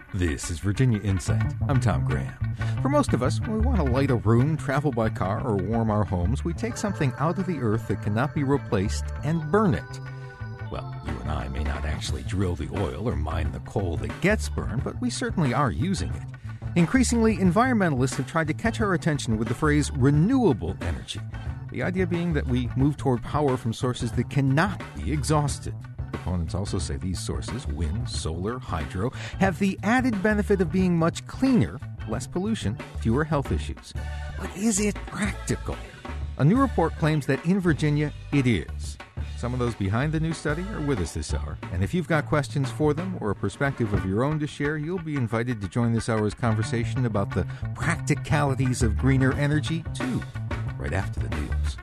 This is Virginia Insight. I'm Tom Graham. For most of us, when we want to light a room, travel by car, or warm our homes, we take something out of the earth that cannot be replaced and burn it. Well, you and I may not actually drill the oil or mine the coal that gets burned, but we certainly are using it. Increasingly, environmentalists have tried to catch our attention with the phrase renewable energy. The idea being that we move toward power from sources that cannot be exhausted. Proponents also say these sources, wind, solar, hydro, have the added benefit of being much cleaner, less pollution, fewer health issues. But is it practical? A new report claims that in Virginia, it is. Some of those behind the new study are with us this hour. And if you've got questions for them or a perspective of your own to share, you'll be invited to join this hour's conversation about the practicalities of greener energy, too, right after the news.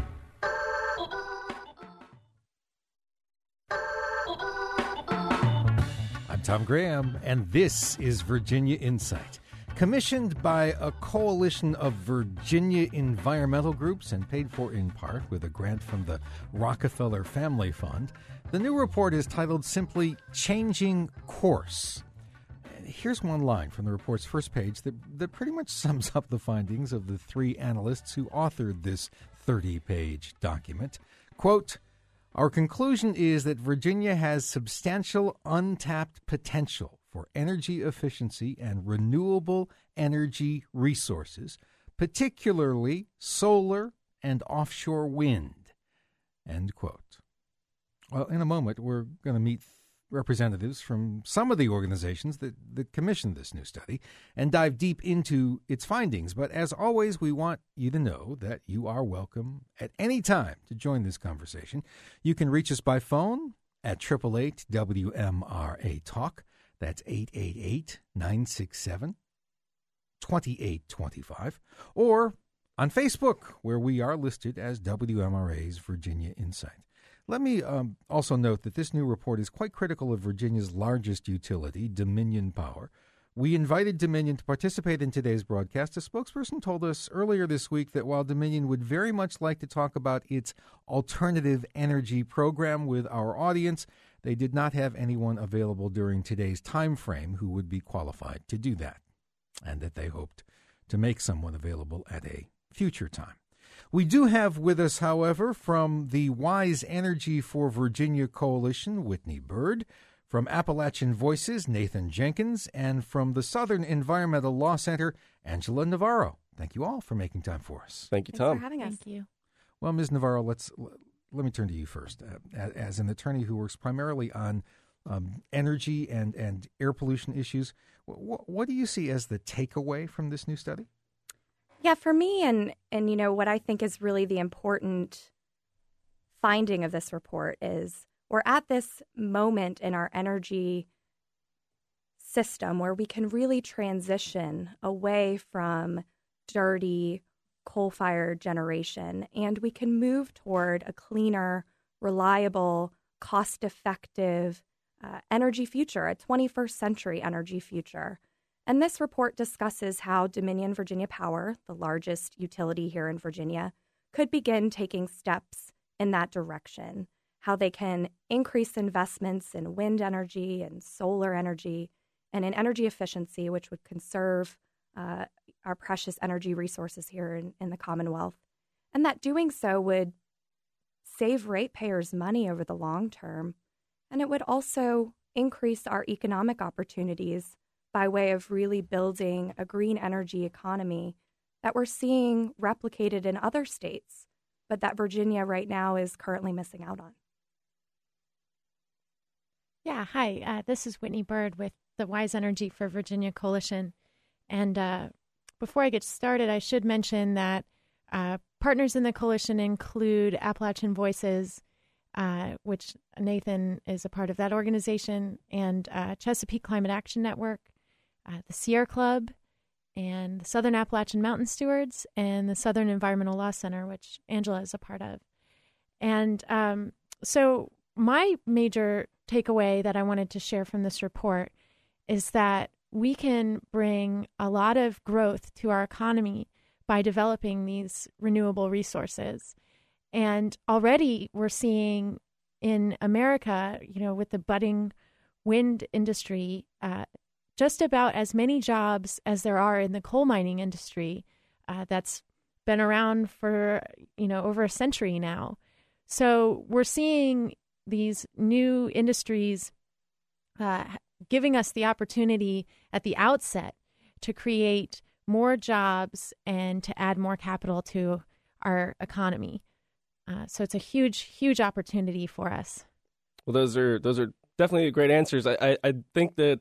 I'm Tom Graham, and this is Virginia Insight, commissioned by a coalition of Virginia environmental groups and paid for in part with a grant from the Rockefeller Family Fund. The new report is titled simply Changing Course. Here's one line from the report's first page that pretty much sums up the findings of the three analysts who authored this 30-page document. Quote, "Our conclusion is that Virginia has substantial untapped potential for energy efficiency and renewable energy resources, particularly solar and offshore wind." End quote. Well, in a moment, we're going to meet representatives from some of the organizations that commissioned this new study and dive deep into its findings. But as always, we want you to know that you are welcome at any time to join this conversation. You can reach us by phone at 888-WMRA-TALK. That's 888-967-2825. Or on Facebook, where we are listed as WMRA's Virginia Insight. Let me also note that this new report is quite critical of Virginia's largest utility, Dominion Power. We invited Dominion to participate in today's broadcast. A spokesperson told us earlier this week that while Dominion would very much like to talk about its alternative energy program with our audience, they did not have anyone available during today's time frame who would be qualified to do that, and that they hoped to make someone available at a future time. We do have with us, however, from the Wise Energy for Virginia Coalition, Whitney Byrd, from Appalachian Voices, Nathan Jenkins, and from the Southern Environmental Law Center, Angela Navarro. Thank you all for making time for us. Thank you, Thanks Tom. for having us. Thank you. Well, Ms. Navarro, let me turn to you first. As an attorney who works primarily on energy and air pollution issues, what do you see as the takeaway from this new study? Yeah, for me, and you know, what I think is really the important finding of this report is we're at this moment in our energy system where we can really transition away from dirty coal-fired generation, and we can move toward a cleaner, reliable, cost-effective energy future, a 21st century energy future. And this report discusses how Dominion Virginia Power, the largest utility here in Virginia, could begin taking steps in that direction, how they can increase investments in wind energy and solar energy and in energy efficiency, which would conserve our precious energy resources here in the Commonwealth. And that doing so would save ratepayers money over the long term. And it would also increase our economic opportunities by way of really building a green energy economy that we're seeing replicated in other states, but that Virginia right now is currently missing out on. Yeah, hi. This is Whitney Byrd with the Wise Energy for Virginia Coalition. And before I get started, I should mention that partners in the coalition include Appalachian Voices, which Nathan is a part of that organization, and Chesapeake Climate Action Network, the Sierra Club, and the Southern Appalachian Mountain Stewards, and the Southern Environmental Law Center, which Angela is a part of. And so my major takeaway that I wanted to share from this report is that we can bring a lot of growth to our economy by developing these renewable resources. And already we're seeing in America, you know, with the budding wind industry, just about as many jobs as there are in the coal mining industry that's been around for, over a century now. So we're seeing these new industries giving us the opportunity at the outset to create more jobs and to add more capital to our economy. So it's a huge, huge opportunity for us. Well, those are definitely great answers. I think that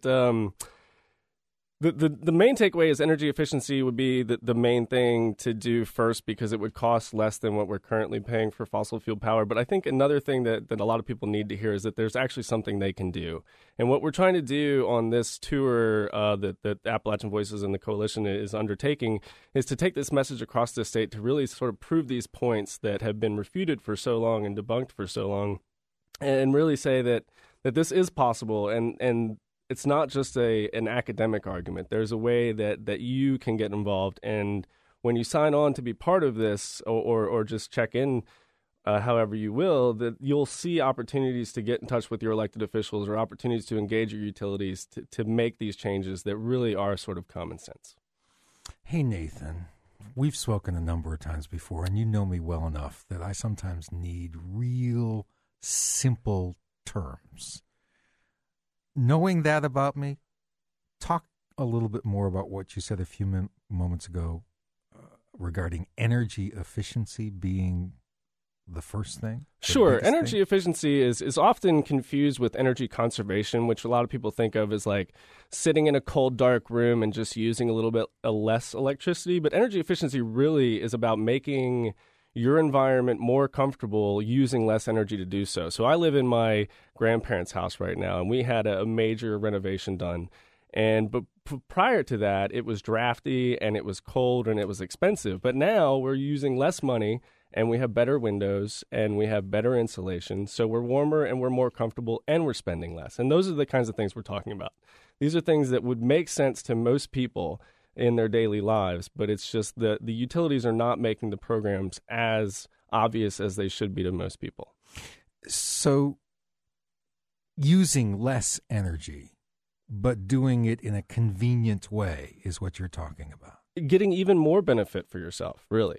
the main takeaway is energy efficiency would be the main thing to do first, because it would cost less than what we're currently paying for fossil fuel power. But I think another thing that a lot of people need to hear is that there's actually something they can do. And what we're trying to do on this tour that Appalachian Voices and the Coalition is undertaking is to take this message across the state to really sort of prove these points that have been refuted for so long and debunked for so long, and really say that this is possible, and it's not just an academic argument. There's a way that you can get involved, and when you sign on to be part of this, or just check in, however you will, that you'll see opportunities to get in touch with your elected officials, or opportunities to engage your utilities to make these changes that really are sort of common sense. Hey, Nathan, we've spoken a number of times before, and you know me well enough that I sometimes need real simple terms. Knowing that about me, talk a little bit more about what you said a few moments ago regarding energy efficiency being the first thing. Sure. Energy efficiency is often confused with energy conservation, which a lot of people think of as like sitting in a cold, dark room and just using a little bit less electricity. But energy efficiency really is about making your environment more comfortable using less energy to do so. So I live in my grandparents' house right now, and we had a major renovation done. But prior to that, it was drafty and it was cold and it was expensive. But now we're using less money, and we have better windows and we have better insulation. So we're warmer and we're more comfortable and we're spending less. And those are the kinds of things we're talking about. These are things that would make sense to most people in their daily lives, but it's just the utilities are not making the programs as obvious as they should be to most people. So using less energy, but doing it in a convenient way is what you're talking about. Getting even more benefit for yourself, really.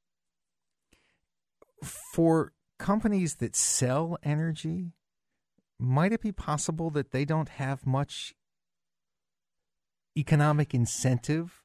For companies that sell energy, might it be possible that they don't have much economic incentive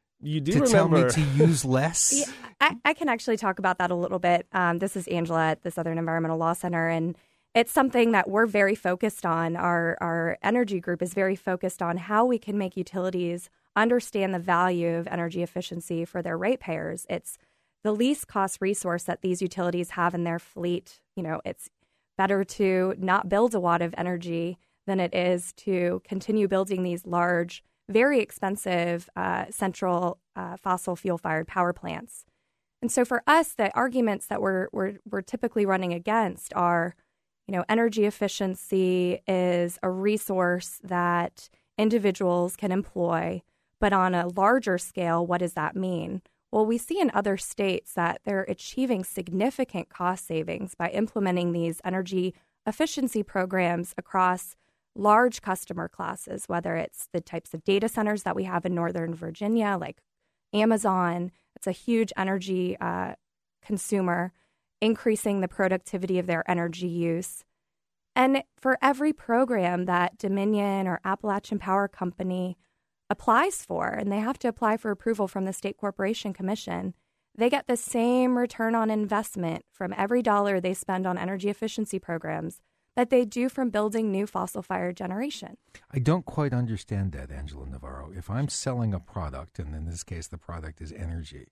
tell me to use less? Yeah, I can actually talk about that a little bit. This is Angela at the Southern Environmental Law Center, and it's something that we're very focused on. Our energy group is very focused on how we can make utilities understand the value of energy efficiency for their ratepayers. It's the least cost resource that these utilities have in their fleet. It's better to not build a watt of energy than it is to continue building these large, very expensive central fossil fuel-fired power plants. And so for us, the arguments that we're typically running against are, energy efficiency is a resource that individuals can employ, but on a larger scale, what does that mean? Well, we see in other states that they're achieving significant cost savings by implementing these energy efficiency programs across large customer classes, whether it's the types of data centers that we have in Northern Virginia, like Amazon. It's a huge energy consumer, increasing the productivity of their energy use. And for every program that Dominion or Appalachian Power Company applies for, and they have to apply for approval from the State Corporation Commission, they get the same return on investment from every dollar they spend on energy efficiency programs that they do from building new fossil-fired generation. I don't quite understand that, Angela Navarro. If I'm selling a product, and in this case the product is energy,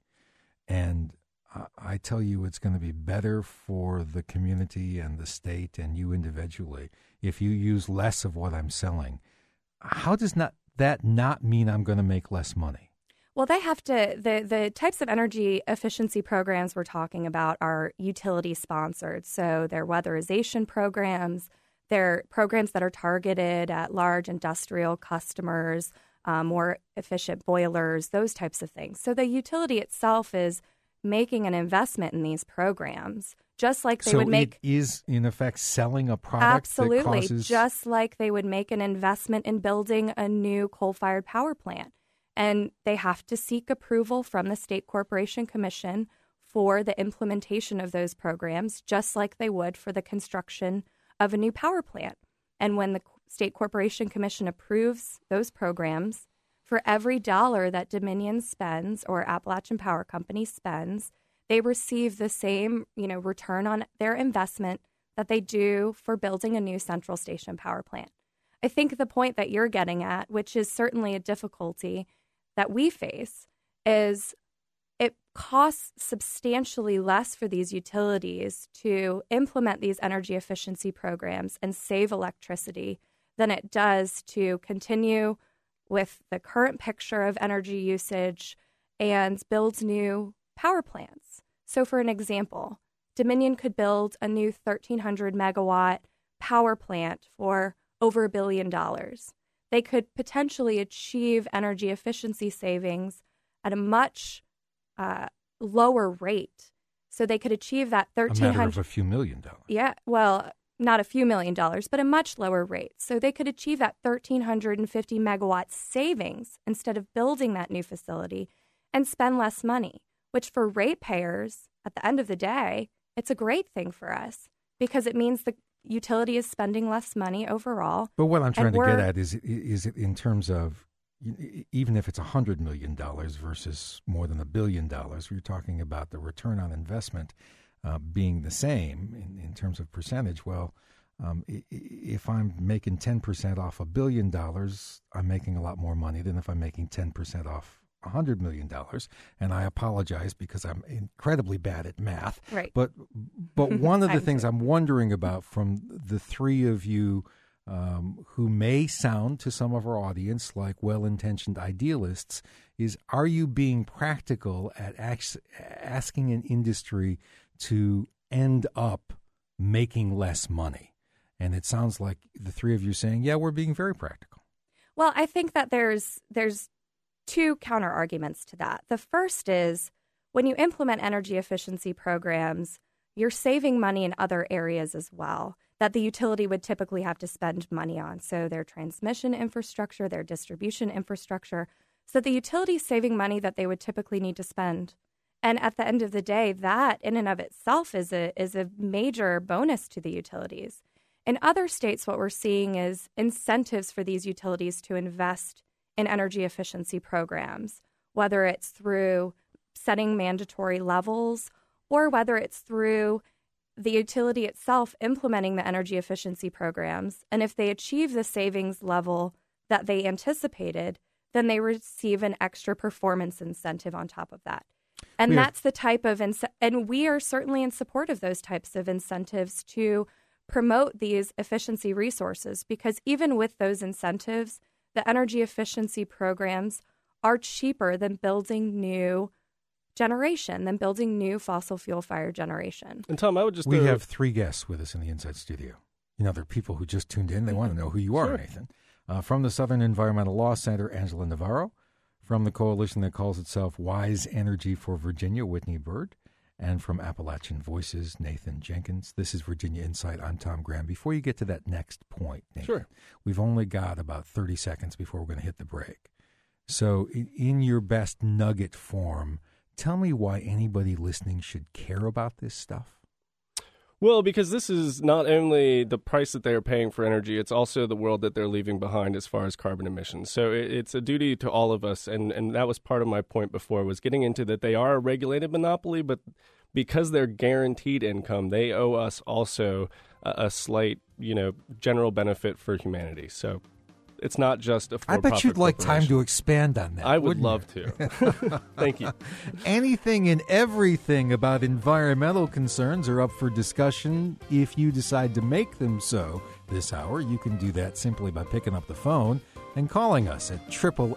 and I tell you it's going to be better for the community and the state and you individually if you use less of what I'm selling, how does that not mean I'm going to make less money? Well, they have to, the types of energy efficiency programs we're talking about are utility sponsored. So they're weatherization programs, they're programs that are targeted at large industrial customers, more efficient boilers, those types of things. So the utility itself is making an investment in these programs, just like they so would make. It is, in effect, selling a product Absolutely, that causes... just like they would make an investment in building a new coal-fired power plant. And they have to seek approval from the State Corporation Commission for the implementation of those programs, just like they would for the construction of a new power plant. And when the State Corporation Commission approves those programs, for every dollar that Dominion spends or Appalachian Power Company spends, they receive the same, return on their investment that they do for building a new central station power plant. I think the point that you're getting at, which is certainly a difficulty that we face, is it costs substantially less for these utilities to implement these energy efficiency programs and save electricity than it does to continue with the current picture of energy usage and build new power plants. So for an example, Dominion could build a new 1,300 megawatt power plant for over $1 billion. They could potentially achieve energy efficiency savings at a much lower rate. So they could achieve that $1,300. A matter of a few $1 million. Yeah, well, not a few $1 million, but a much lower rate. So they could achieve that 1,350 megawatt savings instead of building that new facility and spend less money, which for ratepayers, at the end of the day, it's a great thing for us because it means the utility is spending less money overall. But what I'm trying to get at is it in terms of, even if it's $100 million versus more than $1 billion, we're talking about the return on investment being the same in terms of percentage. Well, if I'm making 10% off $1 billion, I'm making a lot more money than if I'm making 10% off $100 million. And I apologize because I'm incredibly bad at math. Right. But one of the things I'm wondering about from the three of you who may sound to some of our audience like well-intentioned idealists is, are you being practical at asking an industry to end up making less money? And it sounds like the three of you saying, yeah, we're being very practical. Well, I think that there's two counter arguments to that. The first is when you implement energy efficiency programs, you're saving money in other areas as well that the utility would typically have to spend money on. So their transmission infrastructure, their distribution infrastructure. So the utility is saving money that they would typically need to spend. And at the end of the day, that in and of itself is a major bonus to the utilities. In other states, what we're seeing is incentives for these utilities to invest in energy efficiency programs, whether it's through setting mandatory levels or whether it's through the utility itself implementing the energy efficiency programs. And if they achieve the savings level that they anticipated, then they receive an extra performance incentive on top of that. And that's the type of and we are certainly in support of those types of incentives to promote these efficiency resources, because even with those incentives, the energy efficiency programs are cheaper than building new generation, than building new fossil fuel fired generation. And Tom, I would just... We have three guests with us in the Inside Studio. There are people who just tuned in. They want to know who you are, Nathan. From the Southern Environmental Law Center, Angela Navarro. From the coalition that calls itself Wise Energy for Virginia, Whitney Byrd. And from Appalachian Voices, Nathan Jenkins. This is Virginia Insight. I'm Tom Graham. Before you get to that next point, Nathan, we've only got about 30 seconds before we're going to hit the break. So in your best nugget form, tell me why anybody listening should care about this stuff. Well, because this is not only the price that they are paying for energy, it's also the world that they're leaving behind as far as carbon emissions. So it's a duty to all of us, and that was part of my point before, was getting into that they are a regulated monopoly, but because they're guaranteed income, they owe us also a slight, general benefit for humanity. So it's not just a for-profit I bet you'd like time to expand on that. I would love to. Thank you. Anything and everything about environmental concerns are up for discussion if you decide to make them so this hour. You can do that simply by picking up the phone and calling us at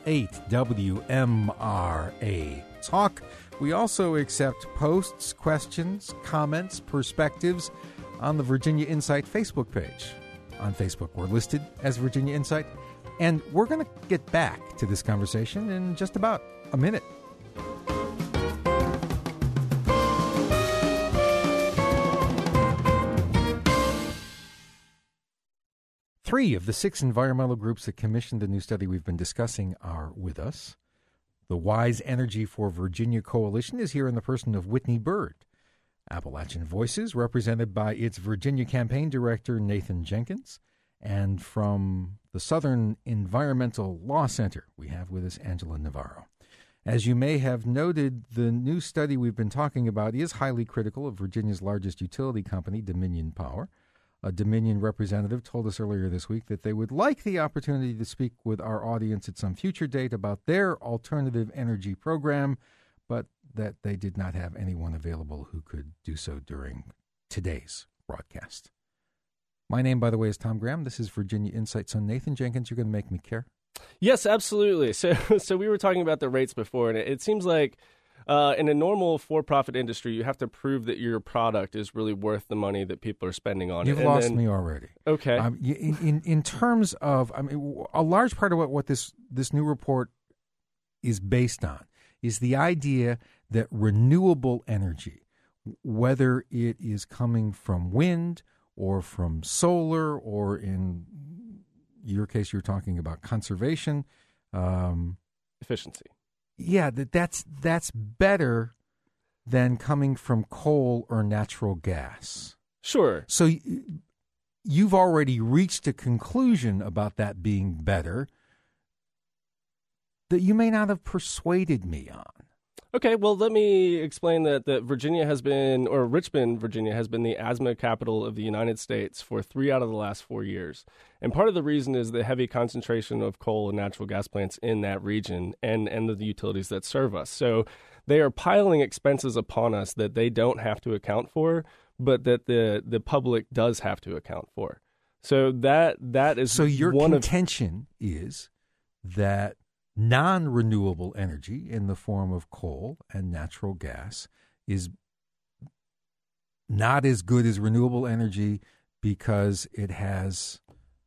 888-WMRA. Talk. We also accept posts, questions, comments, perspectives on the Virginia Insight Facebook page. On Facebook, we're listed as Virginia Insight. And we're going to get back to this conversation in just about a minute. 3 of the 6 environmental groups that commissioned the new study we've been discussing are with us. The Wise Energy for Virginia Coalition is here in the person of Whitney Byrd. Appalachian Voices, represented by its Virginia campaign director, Nathan Jenkins. And from the Southern Environmental Law Center, we have with us Angela Navarro. As you may have noted, the new study we've been talking about is highly critical of Virginia's largest utility company, Dominion Power. A Dominion representative told us earlier this week that they would like the opportunity to speak with our audience at some future date about their alternative energy program, but that they did not have anyone available who could do so during today's broadcast. My name, by the way, is Tom Graham. This is Virginia Insight. So, Nathan Jenkins, you're going to make me care? Yes, absolutely. So we were talking about the rates before, and it seems like in a normal for-profit industry, you have to prove that your product is really worth the money that people are spending on it. You've lost me already. Okay. In terms of, a large part of what this new report is based on is the idea that renewable energy, whether it is coming from wind or from solar, or in your case, you're talking about conservation, efficiency. Yeah, that's better than coming from coal or natural gas. Sure. So you've already reached a conclusion about that being better that you may not have persuaded me on. Okay, well, let me explain that Virginia has been, or Richmond, Virginia, has been the asthma capital of the United States for 3 out of the last 4 years. And part of the reason is the heavy concentration of coal and natural gas plants in that region and the utilities that serve us. So they are piling expenses upon us that they don't have to account for, but that the public does have to account for. So that is so your contention is that non-renewable energy in the form of coal and natural gas is not as good as renewable energy because it has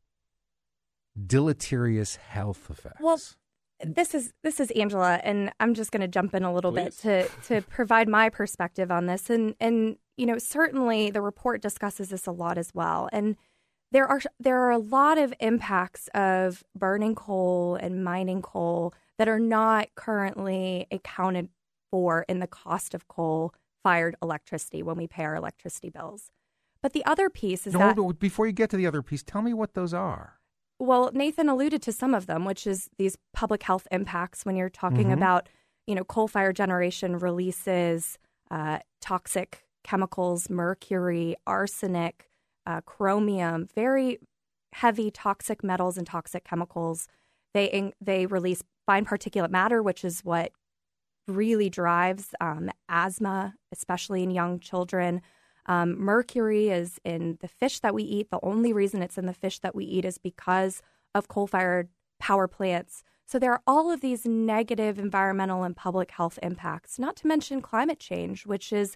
deleterious health effects. Well, this is Angela, and I'm just going to jump in a little bit to provide my perspective on this. And certainly the report discusses this a lot as well. And there are a lot of impacts of burning coal and mining coal that are not currently accounted for in the cost of coal-fired electricity when we pay our electricity bills. But the other piece is before you get to the other piece, tell me what those are. Well, Nathan alluded to some of them, which is these public health impacts when you're talking about, coal-fired generation releases toxic chemicals, mercury, arsenic, chromium, very heavy toxic metals and toxic chemicals. They release fine particulate matter, which is what really drives asthma, especially in young children. Mercury is in the fish that we eat. The only reason it's in the fish that we eat is because of coal-fired power plants. So there are all of these negative environmental and public health impacts, not to mention climate change, which is,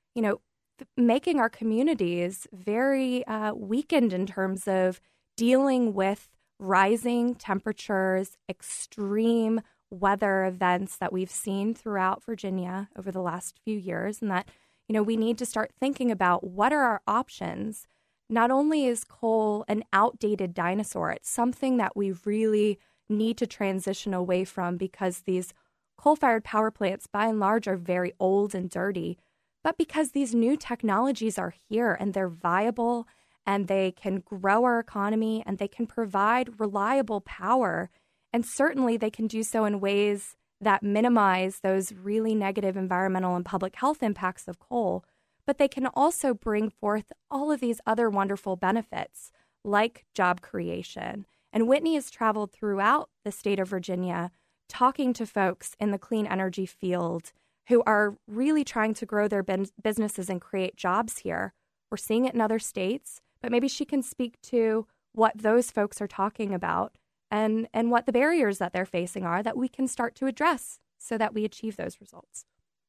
making our communities very weakened in terms of dealing with rising temperatures, extreme weather events that we've seen throughout Virginia over the last few years, and that, we need to start thinking about what are our options. Not only is coal an outdated dinosaur, it's something that we really need to transition away from because these coal-fired power plants, by and large, are very old and dirty. But because these new technologies are here and they're viable and they can grow our economy and they can provide reliable power, and certainly they can do so in ways that minimize those really negative environmental and public health impacts of coal, but they can also bring forth all of these other wonderful benefits like job creation. And Whitney has traveled throughout the state of Virginia talking to folks in the clean energy field who are really trying to grow their businesses and create jobs here. We're seeing it in other states, but maybe she can speak to what those folks are talking about and what the barriers that they're facing are that we can start to address so that we achieve those results.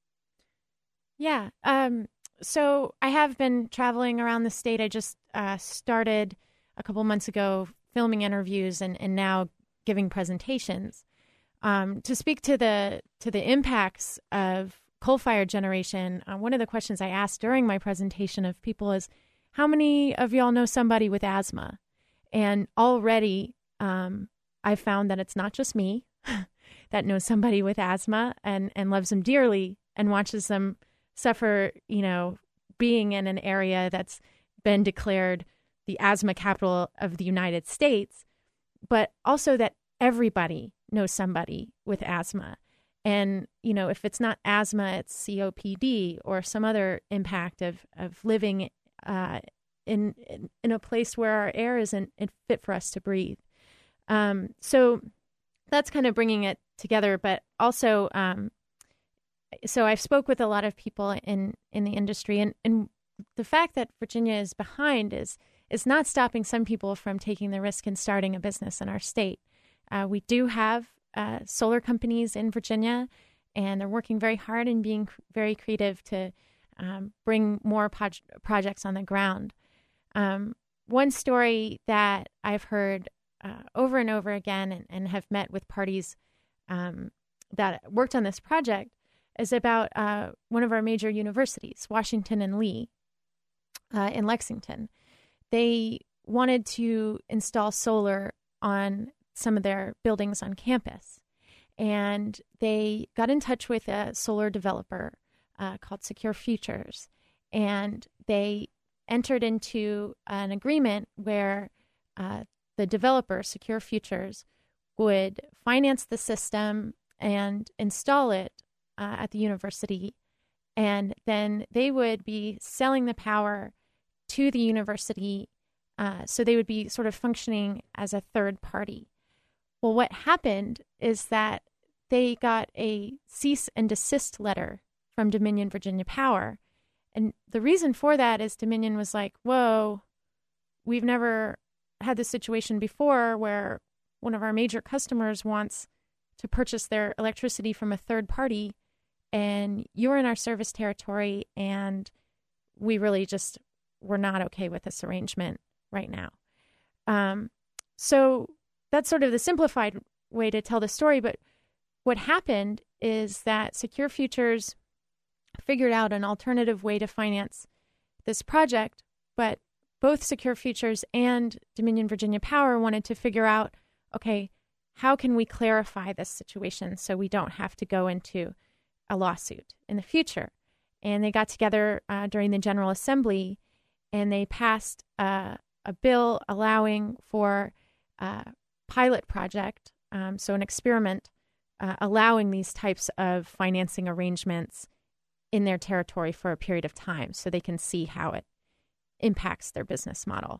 Yeah. So I have been traveling around the state. I just started a couple months ago filming interviews and now giving presentations. To speak to the impacts of coal-fired generation, one of the questions I asked during my presentation of people is, how many of y'all know somebody with asthma? And already I found that it's not just me that knows somebody with asthma and loves them dearly and watches them suffer, being in an area that's been declared the asthma capital of the United States, but also that everybody knows somebody with asthma. And, if it's not asthma, it's COPD or some other impact of living in a place where our air isn't fit for us to breathe. So that's kind of bringing it together. But also, so I've spoke with a lot of people in the industry, and the fact that Virginia is behind is not stopping some people from taking the risk and starting a business in our state. We do have solar companies in Virginia, and they're working very hard and being very creative to bring more projects on the ground. One story that I've heard over and over again and have met with parties that worked on this project is about one of our major universities, Washington and Lee in Lexington. They wanted to install solar on some of their buildings on campus. And they got in touch with a solar developer called Secure Futures. And they entered into an agreement where the developer, Secure Futures, would finance the system and install it at the university. And then they would be selling the power to the university. So they would be sort of functioning as a third party. Well, what happened is that they got a cease and desist letter from Dominion Virginia Power. And the reason for that is Dominion was like, whoa, we've never had this situation before where one of our major customers wants to purchase their electricity from a third party, and you're in our service territory, and we really we're not okay with this arrangement right now. So that's sort of the simplified way to tell the story. But what happened is that Secure Futures figured out an alternative way to finance this project, but both Secure Futures and Dominion Virginia Power wanted to figure out, okay, how can we clarify this situation so we don't have to go into a lawsuit in the future? And they got together during the General Assembly, and they passed a bill allowing for pilot project, so an experiment allowing these types of financing arrangements in their territory for a period of time so they can see how it impacts their business model.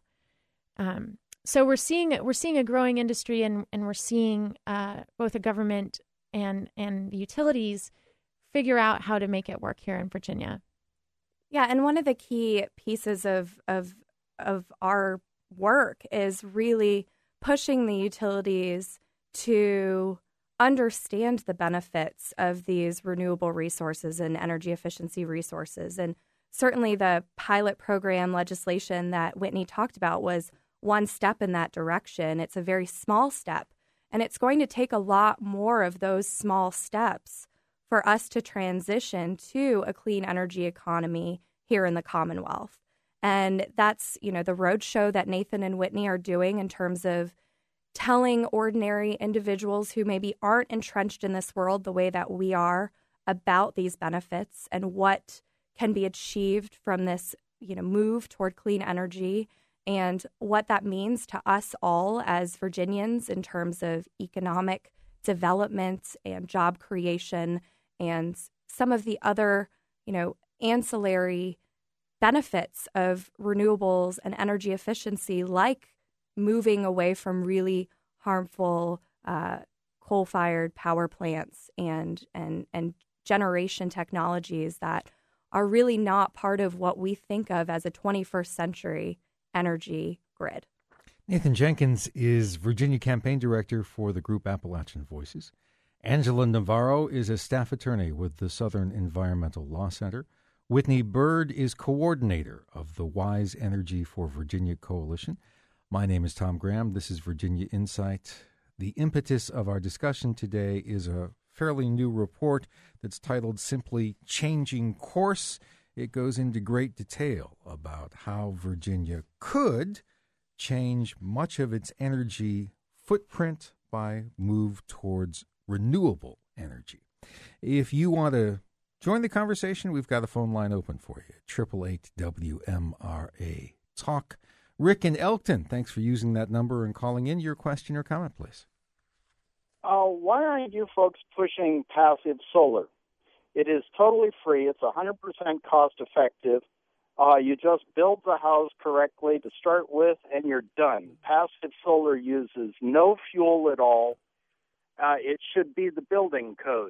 So we're seeing a growing industry, and we're seeing both the government and the utilities figure out how to make it work here in Virginia. Yeah, and one of the key pieces of our work is really pushing the utilities to understand the benefits of these renewable resources and energy efficiency resources. And certainly the pilot program legislation that Whitney talked about was one step in that direction. It's a very small step, and it's going to take a lot more of those small steps for us to transition to a clean energy economy here in the Commonwealth. And that's, the roadshow that Nathan and Whitney are doing in terms of telling ordinary individuals who maybe aren't entrenched in this world the way that we are about these benefits and what can be achieved from this, move toward clean energy, and what that means to us all as Virginians in terms of economic development and job creation and some of the other, ancillary benefits of renewables and energy efficiency, like moving away from really harmful coal-fired power plants and generation technologies that are really not part of what we think of as a 21st century energy grid. Nathan Jenkins is Virginia campaign director for the group Appalachian Voices. Angela Navarro is a staff attorney with the Southern Environmental Law Center. Whitney Byrd is coordinator of the Wise Energy for Virginia Coalition. My name is Tom Graham. This is Virginia Insight. The impetus of our discussion today is a fairly new report that's titled simply Changing Course. It goes into great detail about how Virginia could change much of its energy footprint by move towards renewable energy. If you want to join the conversation, we've got a phone line open for you, 888-WMRA Talk. Rick in Elkton, thanks for using that number and calling in. Your question or comment, please. Why aren't you folks pushing passive solar? It is totally free. It's 100% cost effective. You just build the house correctly to start with, and you're done. Passive solar uses no fuel at all. It should be the building code.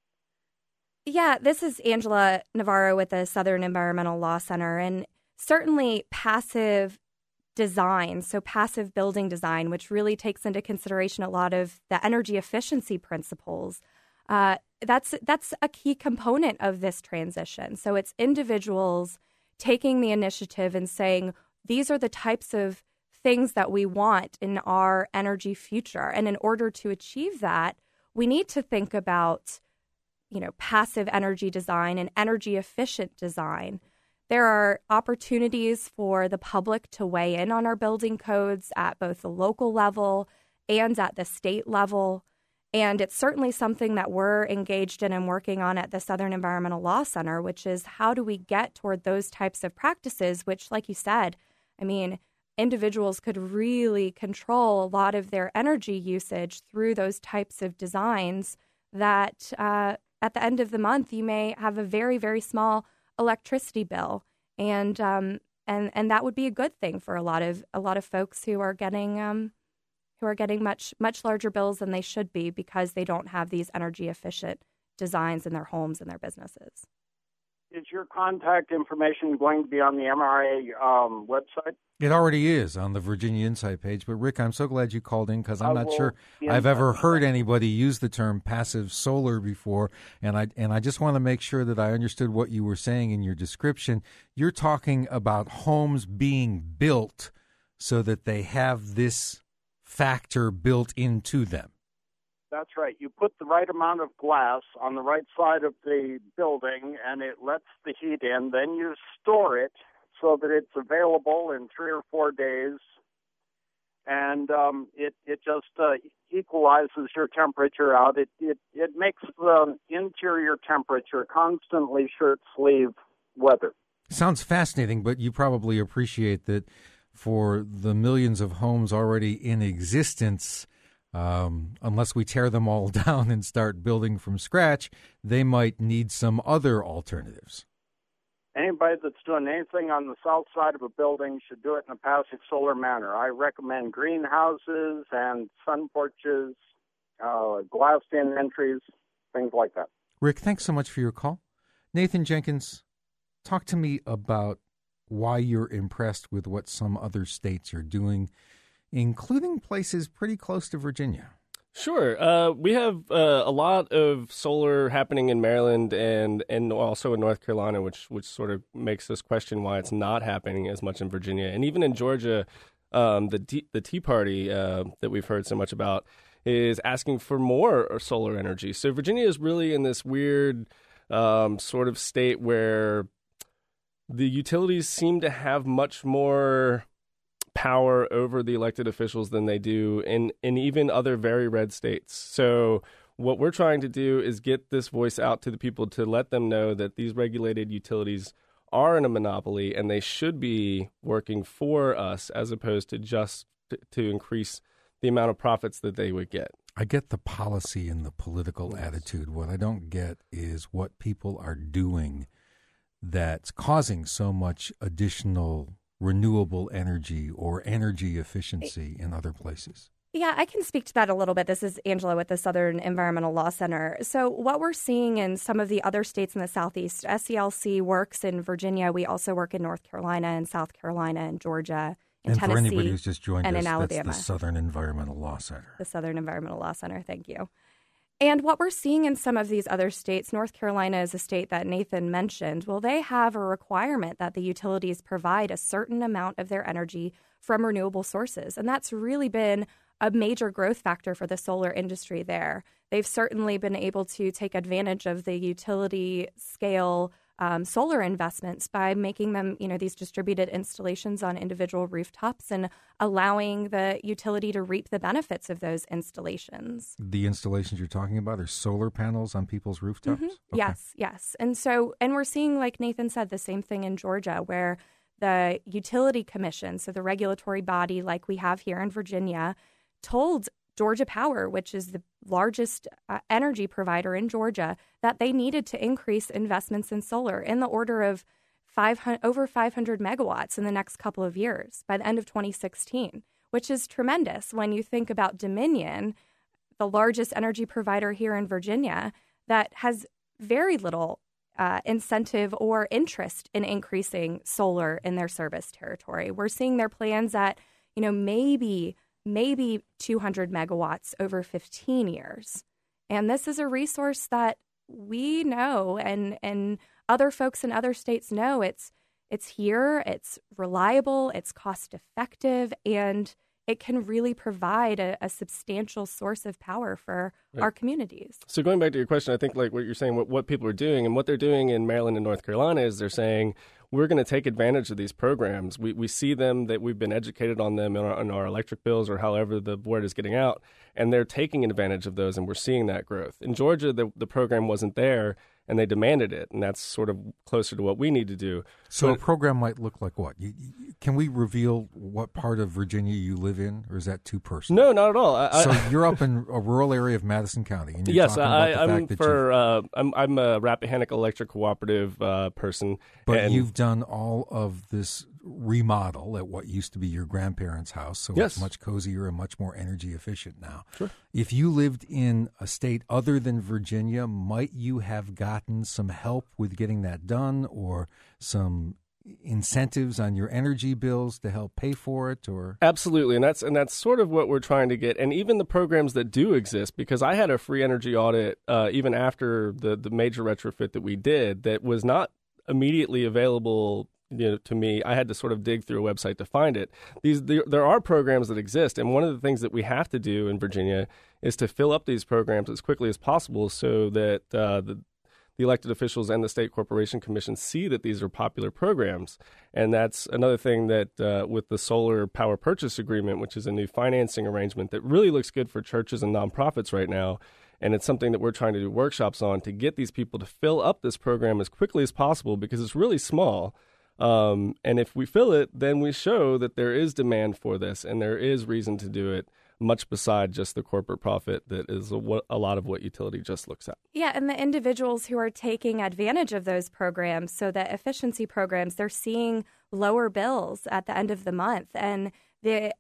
Yeah, this is Angela Navarro with the Southern Environmental Law Center, and certainly passive design, so passive building design, which really takes into consideration a lot of the energy efficiency principles. That's a key component of this transition. So it's individuals taking the initiative and saying, these are the types of things that we want in our energy future. And in order to achieve that, we need to think about, passive energy design and energy efficient design. There are opportunities for the public to weigh in on our building codes at both the local level and at the state level. And it's certainly something that we're engaged in and working on at the Southern Environmental Law Center, which is how do we get toward those types of practices, which, like you said, individuals could really control a lot of their energy usage through those types of designs that at the end of the month, you may have a very, very small electricity bill. And that would be a good thing for a lot of folks who are getting much larger bills than they should be because they don't have these energy efficient designs in their homes and their businesses. Is your contact information going to be on the MRA website? It already is on the Virginia Insight page. But, Rick, I'm so glad you called in because I'm not sure I've ever heard anybody use the term passive solar before. And I just want to make sure that I understood what you were saying in your description. You're talking about homes being built so that they have this factor built into them. That's right. You put the right amount of glass on the right side of the building, and it lets the heat in. Then you store it so that it's available in 3 or 4 days, and it just equalizes your temperature out. It makes the interior temperature constantly shirt-sleeve weather. Sounds fascinating, but you probably appreciate that for the millions of homes already in existence, unless we tear them all down and start building from scratch, they might need some other alternatives. Anybody that's doing anything on the south side of a building should do it in a passive solar manner. I recommend greenhouses and sun porches, glassed-in entries, things like that. Rick, thanks so much for your call. Nathan Jenkins, talk to me about why you're impressed with what some other states are doing, including places pretty close to Virginia. Sure. We have a lot of solar happening in Maryland and also in North Carolina, which sort of makes us question why it's not happening as much in Virginia. And even in Georgia, the Tea Party that we've heard so much about is asking for more solar energy. So Virginia is really in this weird sort of state where the utilities seem to have much more power over the elected officials than they do in even other very red states. So what we're trying to do is get this voice out to the people to let them know that these regulated utilities are in a monopoly and they should be working for us as opposed to just to increase the amount of profits that they would get. I get the policy and the political attitude. What I don't get is what people are doing that's causing so much additional renewable energy or energy efficiency in other places. Yeah, I can speak to that a little bit. This is Angela with the Southern Environmental Law Center. So what we're seeing in some of the other states in the Southeast, SELC works in Virginia. We also work in North Carolina and South Carolina and Georgia and Tennessee. And for anybody who's just joined us, in Alabama. That's the Southern Environmental Law Center. The Southern Environmental Law Center, thank you. And what we're seeing in some of these other states, North Carolina is a state that Nathan mentioned, well, they have a requirement that the utilities provide a certain amount of their energy from renewable sources. And that's really been a major growth factor for the solar industry there. They've certainly been able to take advantage of the utility scale solar investments by making them, these distributed installations on individual rooftops and allowing the utility to reap the benefits of those installations. The installations you're talking about are solar panels on people's rooftops? Mm-hmm. Okay. Yes. And we're seeing, like Nathan said, the same thing in Georgia, where the utility commission, so the regulatory body like we have here in Virginia, told Georgia Power, which is the largest energy provider in Georgia, that they needed to increase investments in solar in the order of over 500 megawatts in the next couple of years by the end of 2016, which is tremendous when you think about Dominion, the largest energy provider here in Virginia, that has very little incentive or interest in increasing solar in their service territory. We're seeing their plans at, maybe 200 megawatts over 15 years. And this is a resource that we know and other folks in other states know it's here, it's reliable, it's cost effective, and it can really provide a substantial source of power for our communities. So going back to your question, I think like what you're saying, what people are doing and what they're doing in Maryland and North Carolina is they're saying, we're going to take advantage of these programs. We see them, that we've been educated on them in our electric bills or however the word is getting out, and they're taking advantage of those, and we're seeing that growth. In Georgia, the program wasn't there, and they demanded it, and that's sort of closer to what we need to do. So a program might look like what? Can we reveal what part of Virginia you live in, or is that too personal? No, not at all. So you're up in a rural area of Madison County. And you're yes, I'm a Rappahannock Electric Cooperative person. But you've done all of this remodel at what used to be your grandparents' house, so it's much cozier and much more energy efficient now. Sure. If you lived in a state other than Virginia, might you have gotten some help with getting that done, or some incentives on your energy bills to help pay for it? Or absolutely, and that's sort of what we're trying to get. And even the programs that do exist, because I had a free energy audit even after the major retrofit that we did, that was not immediately available to me. I had to sort of dig through a website to find it. There are programs that exist, and one of the things that we have to do in Virginia is to fill up these programs as quickly as possible so that the elected officials and the state corporation commission see that these are popular programs. And that's another thing that with the solar power purchase agreement, which is a new financing arrangement that really looks good for churches and nonprofits right now. And it's something that we're trying to do workshops on to get these people to fill up this program as quickly as possible, because it's really small. And if we fill it, then we show that there is demand for this and there is reason to do it, much beside just the corporate profit that is a lot of what utility just looks at. Yeah, and the individuals who are taking advantage of those programs, so the efficiency programs, they're seeing lower bills at the end of the month. And the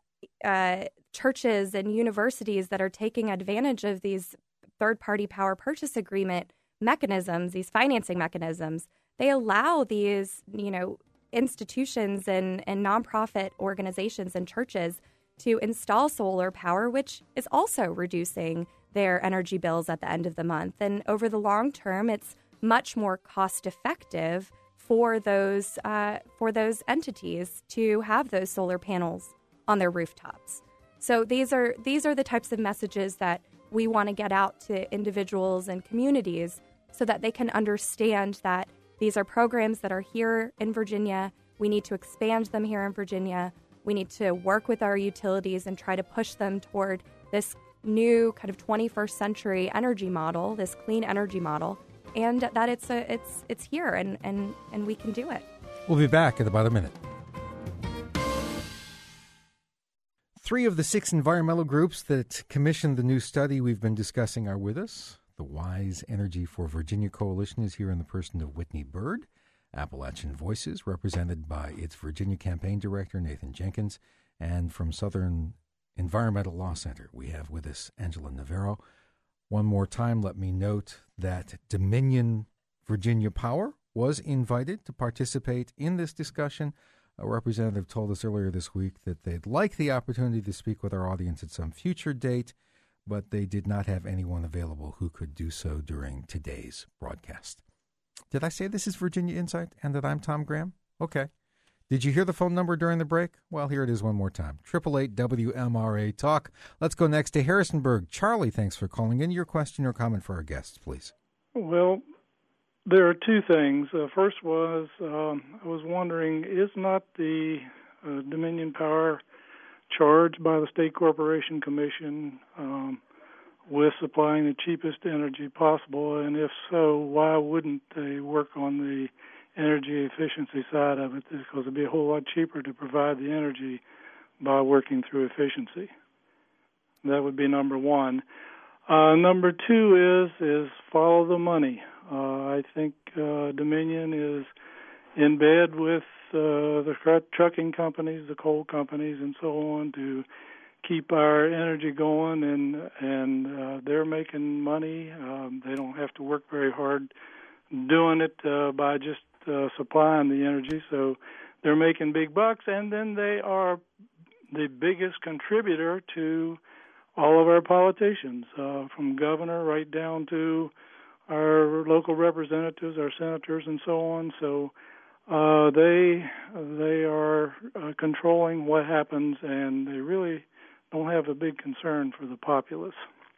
churches and universities that are taking advantage of these third-party power purchase agreement mechanisms, these financing mechanisms, they allow these, institutions and nonprofit organizations and churches to install solar power, which is also reducing their energy bills at the end of the month. And over the long term, it's much more cost effective for those entities to have those solar panels on their rooftops. So these are the types of messages that we want to get out to individuals and communities so that they can understand that these are programs that are here in Virginia. We need to expand them here in Virginia. We need to work with our utilities and try to push them toward this new kind of 21st century energy model, this clean energy model, and that it's here and we can do it. We'll be back in about a minute. 3 of the 6 environmental groups that commissioned the new study we've been discussing are with us. The Wise Energy for Virginia Coalition is here in the person of Whitney Byrd. Appalachian Voices, represented by its Virginia campaign director, Nathan Jenkins. And from Southern Environmental Law Center, we have with us Angela Navarro. One more time, let me note that Dominion Virginia Power was invited to participate in this discussion. A representative told us earlier this week that they'd like the opportunity to speak with our audience at some future date, but they did not have anyone available who could do so during today's broadcast. Did I say this is Virginia Insight and that I'm Tom Graham? Okay. Did you hear the phone number during the break? Well, here it is one more time. 888-WMRA-TALK. Let's go next to Harrisonburg. Charlie, thanks for calling in. Your question or comment for our guests, please. Well, There are two things. First was, I was wondering, is not the Dominion Power charged by the State Corporation Commission with supplying the cheapest energy possible? And if so, why wouldn't they work on the energy efficiency side of it? Because it'd be a whole lot cheaper to provide the energy by working through efficiency. That would be number one. Number two is follow the money. I think Dominion is in bed with the trucking companies, the coal companies, and so on to keep our energy going, and they're making money. They don't have to work very hard doing it by just supplying the energy, so they're making big bucks, and then they are the biggest contributor to all of our politicians, from governor right down to our local representatives, our senators, and so on. So they are controlling what happens, and they really don't have a big concern for the populace.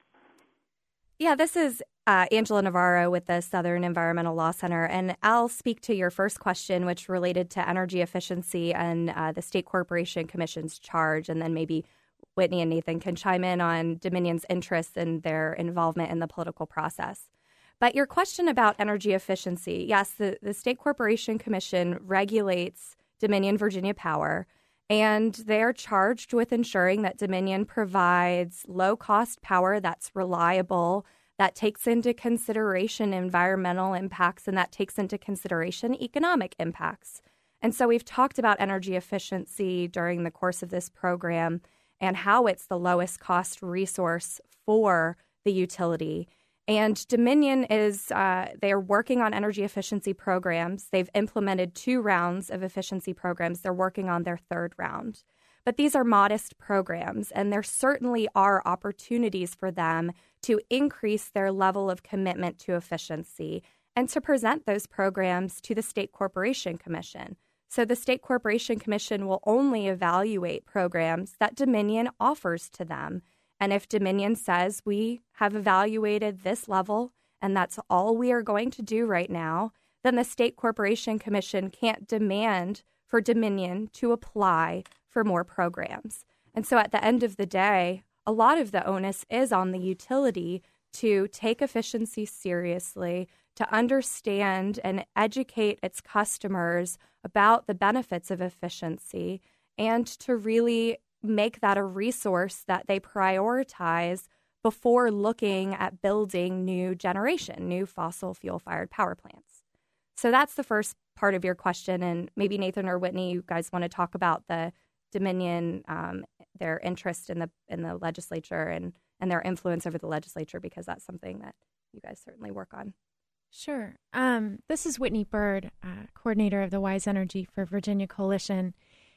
Yeah, this is Angela Navarro with the Southern Environmental Law Center, and I'll speak to your first question, which related to energy efficiency and the State Corporation Commission's charge, and then maybe Whitney and Nathan can chime in on Dominion's interests and their involvement in the political process. But your question about energy efficiency, yes, the State Corporation Commission regulates Dominion Virginia Power, and they are charged with ensuring that Dominion provides low-cost power that's reliable, that takes into consideration environmental impacts, and that takes into consideration economic impacts. And so we've talked about energy efficiency during the course of this program and how it's the lowest cost resource for the utility. And Dominion is, they are working on energy efficiency programs. They've implemented 2 rounds of efficiency programs. They're working on their 3rd round. But these are modest programs, and there certainly are opportunities for them to increase their level of commitment to efficiency and to present those programs to the State Corporation Commission. So the State Corporation Commission will only evaluate programs that Dominion offers to them. And if Dominion says we have evaluated this level and that's all we are going to do right now, then the State Corporation Commission can't demand for Dominion to apply for more programs. And so at the end of the day, a lot of the onus is on the utility to take efficiency seriously, to understand and educate its customers about the benefits of efficiency, and to really make that a resource that they prioritize before looking at building new generation, new fossil fuel-fired power plants. So that's the first part of your question, and maybe Nathan or Whitney, you guys want to talk about the Dominion, their interest in the legislature and their influence over the legislature, because that's something that you guys certainly work on. Sure. This is Whitney Bird, coordinator of the Wise Energy for Virginia Coalition.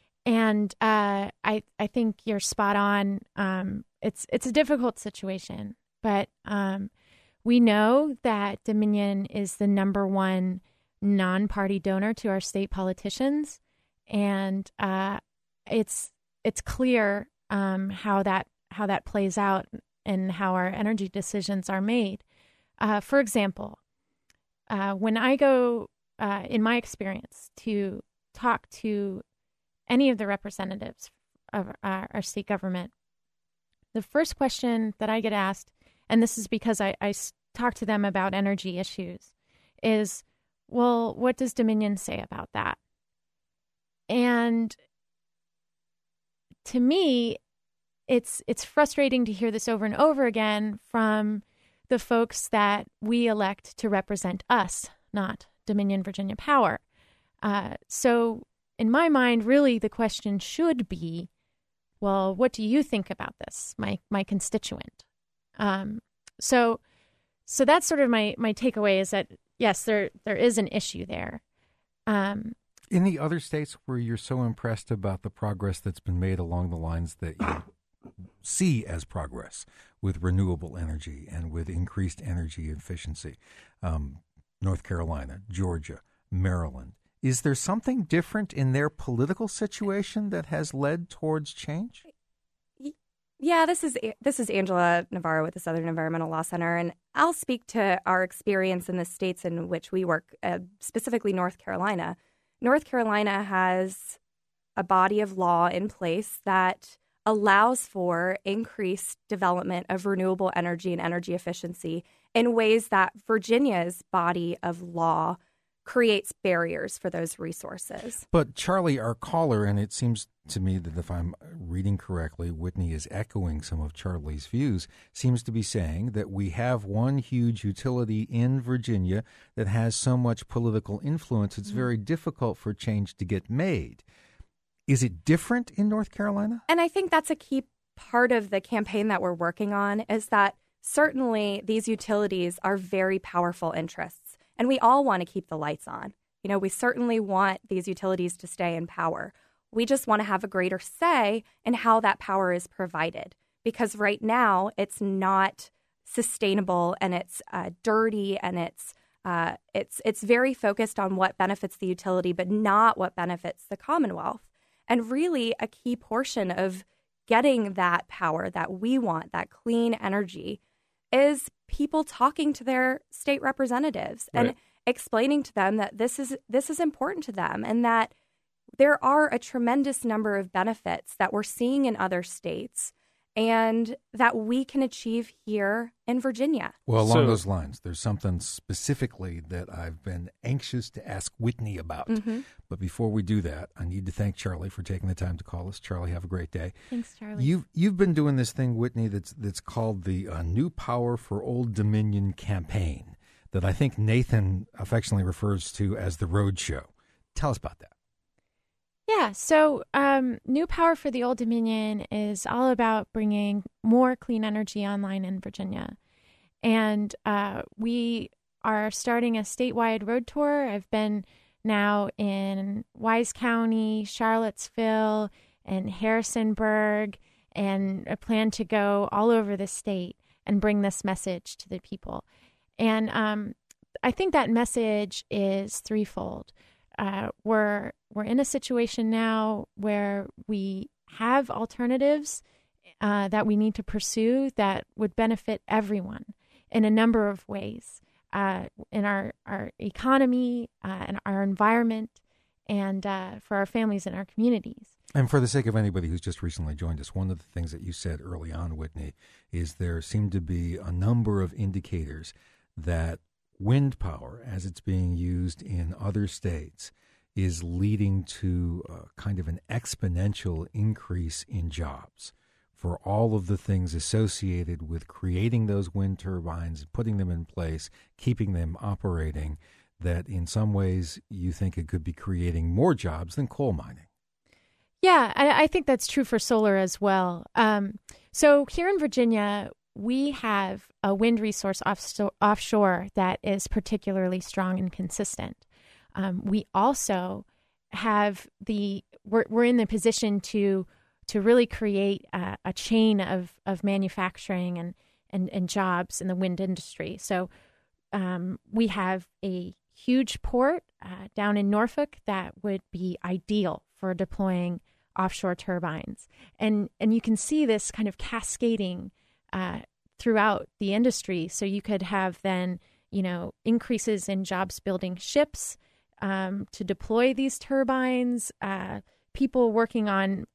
And I think you're spot on. It's a difficult situation, but we know that Dominion is the number one non-party donor to our state politicians, and it's clear how that plays out and how our energy decisions are made. For example, when I go, in my experience, to talk to any of the representatives of our state government, the first question that I get asked, and this is because I talk to them about energy issues, is, well, what does Dominion say about that? And to me, it's frustrating to hear this over and over again from the folks that we elect to represent us, not Dominion Virginia Power. So in my mind, really the question should be, well, what do you think about this, my constituent? So that's sort of my takeaway, is that, yes, there is an issue there. In the other states where you're so impressed about the progress that's been made along the lines that you see as progress with renewable energy and with increased energy efficiency, North Carolina, Georgia, Maryland, is there something different in their political situation that has led towards change? Yeah, this is Angela Navarro with the Southern Environmental Law Center, and I'll speak to our experience in the states in which we work, specifically North Carolina. North Carolina has a body of law in place that allows for increased development of renewable energy and energy efficiency in ways that Virginia's body of law creates barriers for those resources. But Charlie, our caller, and it seems to me that if I'm reading correctly, Whitney is echoing some of Charlie's views, seems to be saying that we have one huge utility in Virginia that has so much political influence, it's very difficult for change to get made. Is it different in North Carolina? And I think that's a key part of the campaign that we're working on, is that certainly these utilities are very powerful interests. And we all want to keep the lights on. You know, we certainly want these utilities to stay in power. We just want to have a greater say in how that power is provided. Because right now, it's not sustainable, and it's dirty, and it's very focused on what benefits the utility, but not what benefits the Commonwealth. And really, a key portion of getting that power that we want, that clean energy, is people talking to their state representatives and explaining to them that this is important to them, and that there are a tremendous number of benefits that we're seeing in other states and that we can achieve here in Virginia. Well, along those lines, there's something specifically that I've been anxious to ask Whitney about. Mm-hmm. But before we do that, I need to thank Charlie for taking the time to call us. Charlie, have a great day. Thanks, Charlie. You've been doing this thing, Whitney, that's called the New Power for Old Dominion campaign, that I think Nathan affectionately refers to as the Road Show. Tell us about that. Yeah, so New Power for the Old Dominion is all about bringing more clean energy online in Virginia. And we are starting a statewide road tour. I've been now in Wise County, Charlottesville, and Harrisonburg, and I plan to go all over the state and bring this message to the people. And I think that message is threefold. We're in a situation now where we have alternatives that we need to pursue that would benefit everyone in a number of ways, in our economy, and our environment, and for our families and our communities. And for the sake of anybody who's just recently joined us, one of the things that you said early on, Whitney, is there seem to be a number of indicators that wind power, as it's being used in other states, is leading to kind of an exponential increase in jobs for all of the things associated with creating those wind turbines, putting them in place, keeping them operating, that in some ways you think it could be creating more jobs than coal mining. Yeah, I think that's true for solar as well. So here in Virginia, we have a wind resource offshore that is particularly strong and consistent. We also have we're in the position to really create a chain of manufacturing and jobs in the wind industry. So we have a huge port down in Norfolk that would be ideal for deploying offshore turbines. And you can see this kind of cascading throughout the industry. So you could have then, increases in jobs building ships to deploy these turbines, people working on,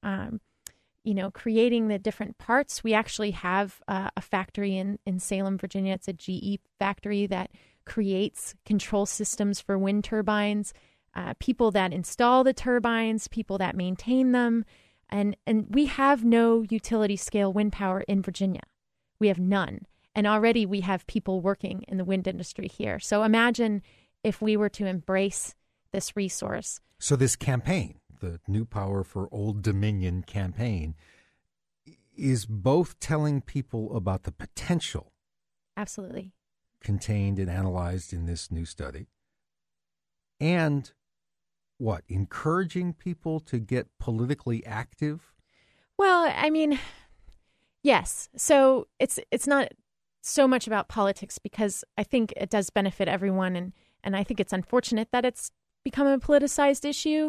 creating the different parts. We actually have a factory in Salem, Virginia. It's a GE factory that creates control systems for wind turbines, people that install the turbines, people that maintain them. And we have no utility scale wind power in Virginia. We have none. And already we have people working in the wind industry here. So imagine if we were to embrace this resource. So this campaign, the New Power for Old Dominion campaign, is both telling people about the potential. Absolutely. Contained and analyzed in this new study. And what? Encouraging people to get politically active? Well, I mean, yes. So it's not so much about politics, because I think it does benefit everyone, and I think it's unfortunate that it's become a politicized issue.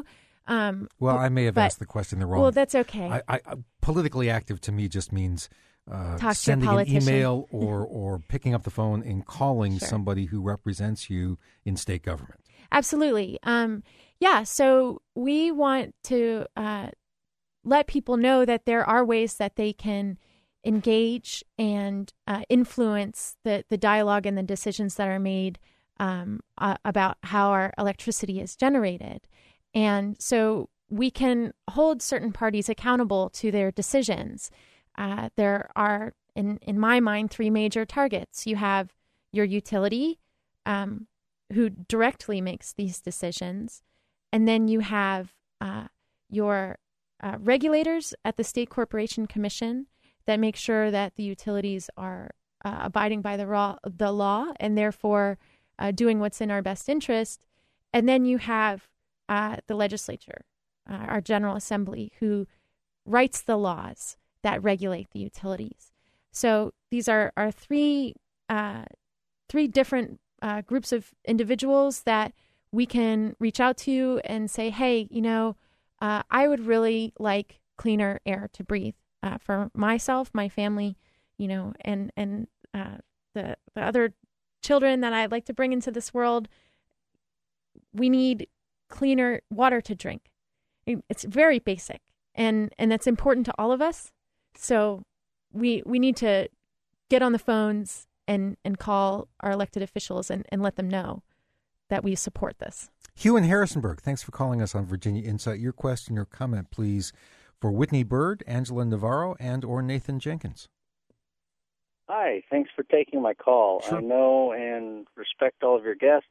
Well, I may have asked the question the wrong. Well, that's okay. I politically active to me just means Talk sending to a an politician. email or picking up the phone and calling Sure. somebody who represents you in state government. Absolutely. So we want to let people know that there are ways that they can engage and influence the dialogue and the decisions that are made about how our electricity is generated. And so we can hold certain parties accountable to their decisions. There are, in my mind, three major targets. You have your utility, who directly makes these decisions. And then you have your regulators at the State Corporation Commission that make sure that the utilities are abiding by the law and therefore doing what's in our best interest. And then you have the legislature, our General Assembly, who writes the laws that regulate the utilities. So these are three different groups of individuals that we can reach out to and say, hey, I would really like cleaner air to breathe for myself, my family, and the other children that I'd like to bring into this world. We need cleaner water to drink. It's very basic, and that's important to all of us. So we need to get on the phones and call our elected officials and let them know that we support this. Hugh in Harrisonburg, thanks for calling us on Virginia Insight. Your question or comment, please, for Whitney Byrd, Angela Navarro, and or Nathan Jenkins. Hi, thanks for taking my call. Sure. I know and respect all of your guests.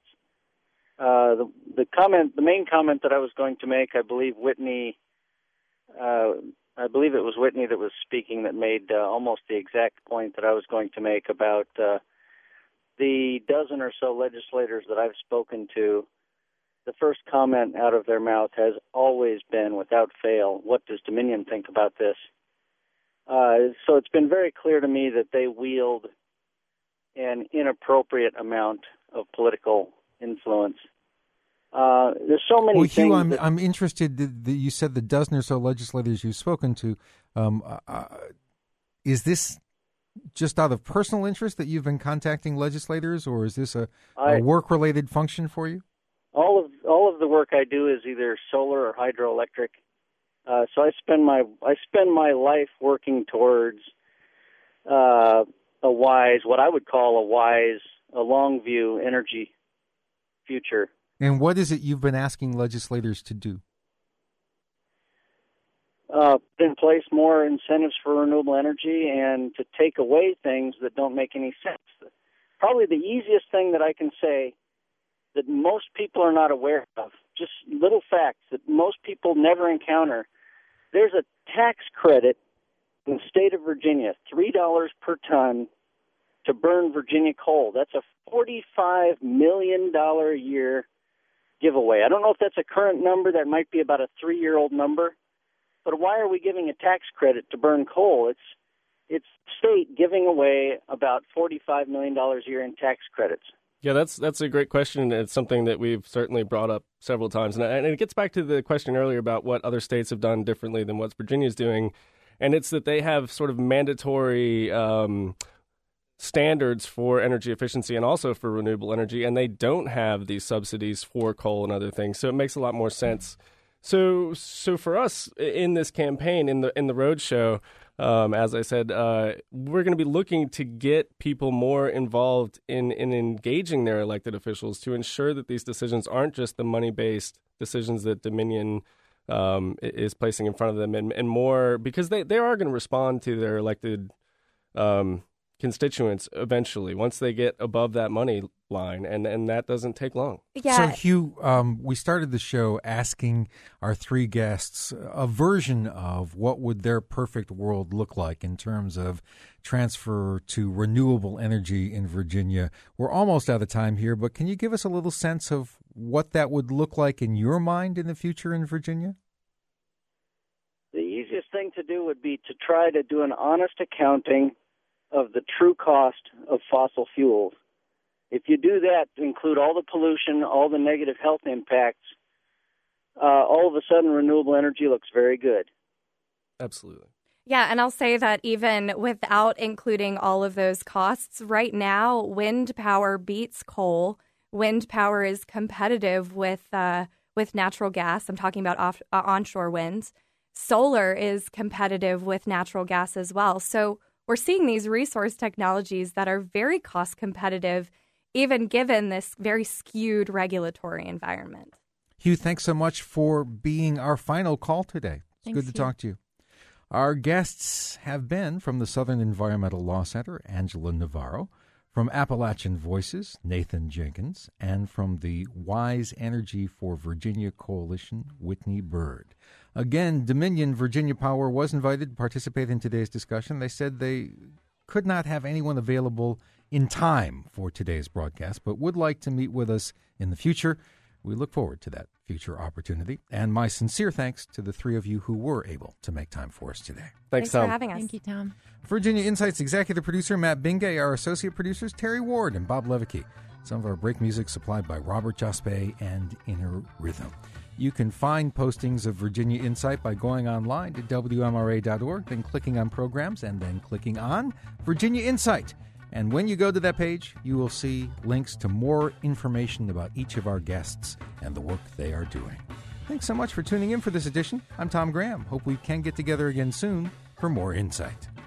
The main comment that I was going to make, I believe it was Whitney that was speaking that made almost the exact point that I was going to make about the dozen or so legislators that I've spoken to. The first comment out of their mouth has always been, without fail, what does Dominion think about this? So it's been very clear to me that they wield an inappropriate amount of political influence. There's so many things. Hugh, I'm interested that you said the dozen or so legislators you've spoken to. Is this just out of personal interest that you've been contacting legislators, or is this a work-related function for you? All of the work I do is either solar or hydroelectric. So I spend my life working towards what I would call a long view energy future. And what is it you've been asking legislators to do? In place more incentives for renewable energy and to take away things that don't make any sense. Probably the easiest thing that I can say that most people are not aware of, just little facts that most people never encounter. There's a tax credit in the state of Virginia, $3 per ton to burn Virginia coal. That's a $45 million a year giveaway. I don't know if that's a current number. That might be about a 3-year-old number. But why are we giving a tax credit to burn coal? It's state giving away about $45 million a year in tax credits. Yeah, that's a great question. It's something that we've certainly brought up several times. And it gets back to the question earlier about what other states have done differently than what Virginia's doing. And it's that they have sort of mandatory standards for energy efficiency and also for renewable energy, and they don't have these subsidies for coal and other things. So it makes a lot more sense. So for us in this campaign, in the road show, as I said, we're going to be looking to get people more involved in engaging their elected officials to ensure that these decisions aren't just the money-based decisions that Dominion is placing in front of them, and more because they are going to respond to their elected constituents eventually once they get above that money line, and that doesn't take long. Yeah. So, Hugh, we started the show asking our three guests a version of what would their perfect world look like in terms of transfer to renewable energy in Virginia. We're almost out of time here, but can you give us a little sense of what that would look like in your mind in the future in Virginia? The easiest thing to do would be to try to do an honest accounting of the true cost of fossil fuels. If you do that, to include all the pollution, all the negative health impacts, all of a sudden renewable energy looks very good. Absolutely. Yeah, and I'll say that even without including all of those costs, right now, wind power beats coal. Wind power is competitive with natural gas. I'm talking about onshore winds. Solar is competitive with natural gas as well. So we're seeing these resource technologies that are very cost competitive, even given this very skewed regulatory environment. Hugh, thanks so much for being our final call today. It's good to talk to you. Our guests have been from the Southern Environmental Law Center, Angela Navarro, from Appalachian Voices, Nathan Jenkins, and from the Wise Energy for Virginia Coalition, Whitney Byrd. Again, Dominion Virginia Power was invited to participate in today's discussion. They said they could not have anyone available in time for today's broadcast, but would like to meet with us in the future. We look forward to that future opportunity. And my sincere thanks to the three of you who were able to make time for us today. Thanks, Tom. For having us. Thank you, Tom. Virginia Insights executive producer Matt Bingay, our associate producers Terry Ward and Bob Levicki. Some of our break music supplied by Robert Jaspe and Inner Rhythm. You can find postings of Virginia Insight by going online to WMRA.org, then clicking on programs, and then clicking on Virginia Insight. And when you go to that page, you will see links to more information about each of our guests and the work they are doing. Thanks so much for tuning in for this edition. I'm Tom Graham. Hope we can get together again soon for more Insight.